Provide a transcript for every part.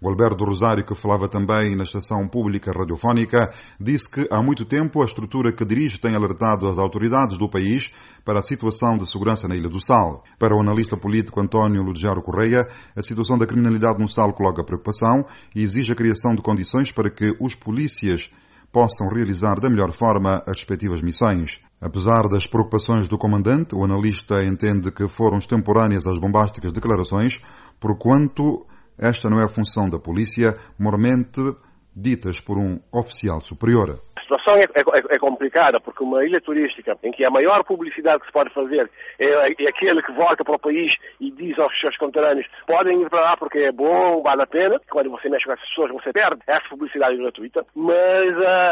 O Alberto Rosário, que falava também na estação pública radiofónica, disse que há muito tempo a estrutura que dirige tem alertado as autoridades do país para a situação de segurança na Ilha do Sal. Para o analista político António Ludgero Correia, a situação da criminalidade no Sal coloca preocupação e exige a criação de condições para que os polícias possam realizar da melhor forma as respectivas missões. Apesar das preocupações do comandante, o analista entende que foram extemporâneas as bombásticas declarações, porquanto esta não é a função da polícia, mormente ditas por um oficial superior. A situação é complicada, porque uma ilha turística em que a maior publicidade que se pode fazer é aquele que volta para o país e diz aos seus conterrâneos: podem ir para lá porque é bom, vale a pena. Quando você mexe com essas pessoas, você perde essa publicidade gratuita. Mas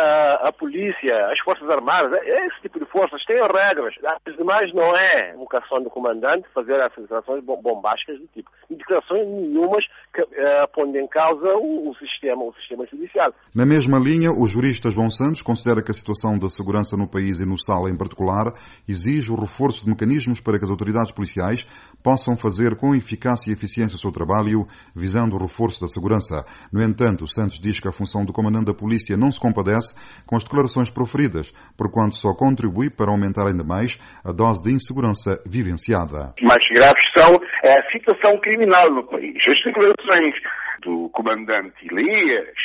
a polícia, as forças armadas, esse tipo de forças têm regras. As demais não é vocação do comandante fazer essas declarações bombásticas do tipo. E declarações nenhumas que põem em causa o sistema judicial. Na mesma linha, o jurista João Santos considera que a situação da segurança no país e no Sal em particular exige o reforço de mecanismos para que as autoridades policiais possam fazer com eficácia e eficiência o seu trabalho, visando o reforço da segurança. No entanto, Santos diz que a função do comandante da polícia não se compadece com as declarações proferidas, porquanto só contribui para aumentar ainda mais a dose de insegurança vivenciada. Mais graves são a situação criminal no país. As declarações do comandante Elias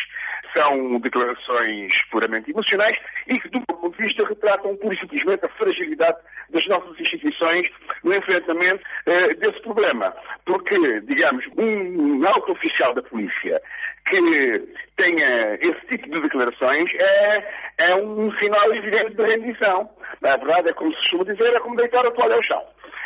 são declarações puramente emocionais e que, do meu ponto de vista, retratam pura e simplesmente a fragilidade das nossas instituições no enfrentamento desse problema. Porque, digamos, um alto oficial da polícia que tenha esse tipo de declarações é um sinal evidente de rendição. Na verdade, é como se costuma dizer, é como deitar a toalha ao chão.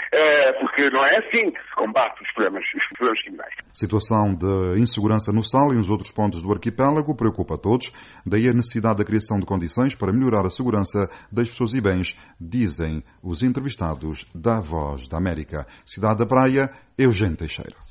Porque não é assim que se combate os problemas criminais. A situação de insegurança no Sal e nos outros pontos do arquipélago preocupa a todos, daí a necessidade da criação de condições para melhorar a segurança das pessoas e bens, dizem os entrevistados da Voz da América. Cidade da Praia, Eugênio Teixeira.